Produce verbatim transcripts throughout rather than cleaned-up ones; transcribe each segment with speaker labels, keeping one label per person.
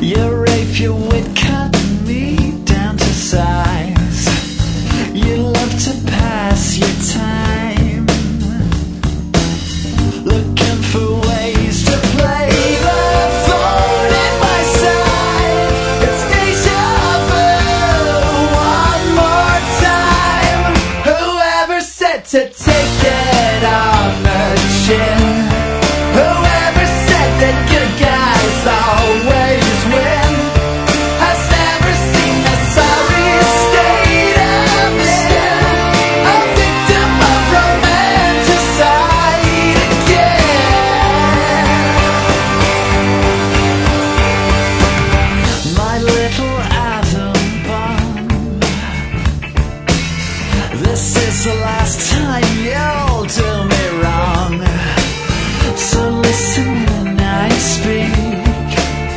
Speaker 1: Your rape, your wit cut me down to size. You love to pass your time, looking for ways to play the thorn in my side. It's deja vu one more time. Whoever said to take it on the chin? Whoever said that good guys always win has never seen the sorry state I'm in. A victim of romanticide again. My little atom bomb, this is the last time you'll do me wrong. So listen when I speak.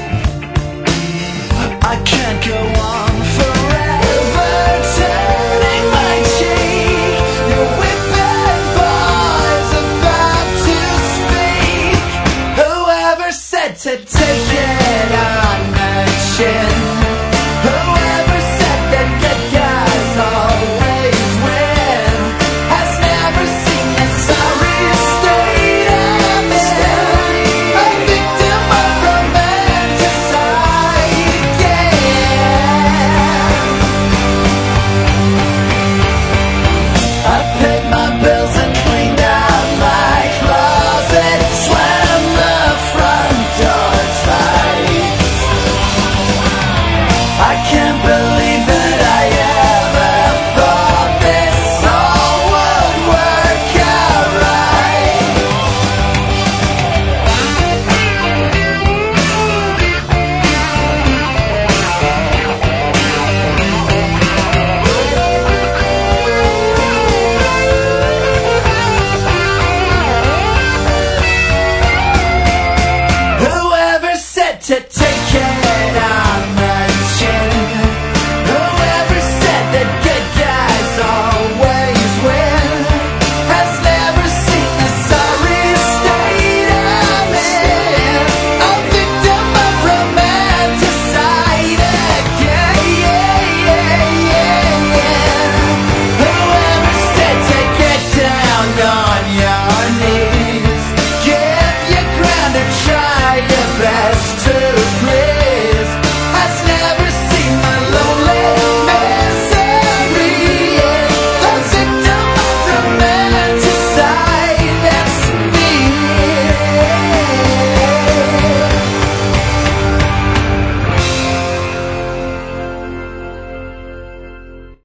Speaker 1: I can't go on forever turning my cheek. Your whipping boy's about to speak. Whoever said to take it on the chin?